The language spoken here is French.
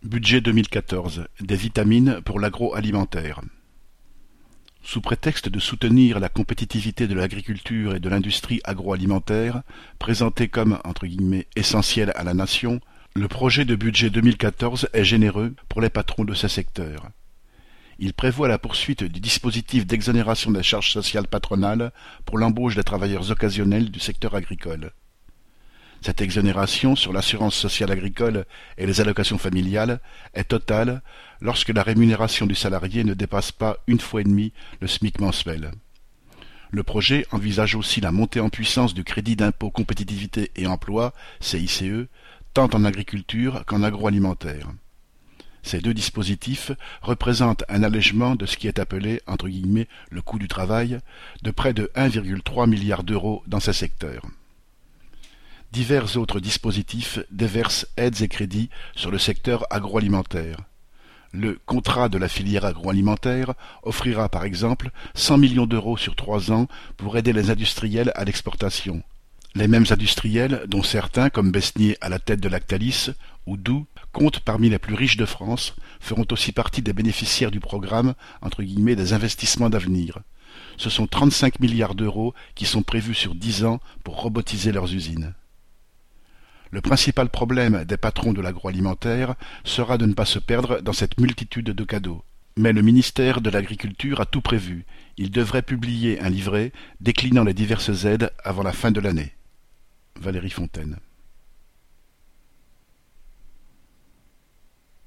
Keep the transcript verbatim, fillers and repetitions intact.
Budget deux mille quatorze. Des vitamines pour l'agroalimentaire. Sous prétexte de soutenir la compétitivité de l'agriculture et de l'industrie agroalimentaire, présenté comme entre guillemets essentiel à la nation, le projet de budget deux mille quatorze est généreux pour les patrons de ces secteurs. Il prévoit la poursuite du dispositif d'exonération des charges sociales patronales pour l'embauche des travailleurs occasionnels du secteur agricole. Cette exonération sur l'assurance sociale agricole et les allocations familiales est totale lorsque la rémunération du salarié ne dépasse pas une fois et demie le SMIC mensuel. Le projet envisage aussi la montée en puissance du crédit d'impôt compétitivité et emploi, C I C E, tant en agriculture qu'en agroalimentaire. Ces deux dispositifs représentent un allègement de ce qui est appelé entre guillemets le coût du travail de près de un virgule trois milliard d'euros dans ces secteurs. Divers autres dispositifs déversent aides et crédits sur le secteur agroalimentaire. Le contrat de la filière agroalimentaire offrira par exemple cent millions d'euros sur trois ans pour aider les industriels à l'exportation. Les mêmes industriels, dont certains, comme Besnier à la tête de Lactalis, ou Doux, comptent parmi les plus riches de France, feront aussi partie des bénéficiaires du programme entre guillemets des investissements d'avenir. Ce sont trente-cinq milliards d'euros qui sont prévus sur dix ans pour robotiser leurs usines. Le principal problème des patrons de l'agroalimentaire sera de ne pas se perdre dans cette multitude de cadeaux. Mais le ministère de l'Agriculture a tout prévu. Il devrait publier un livret déclinant les diverses aides avant la fin de l'année. Valérie Fontaine.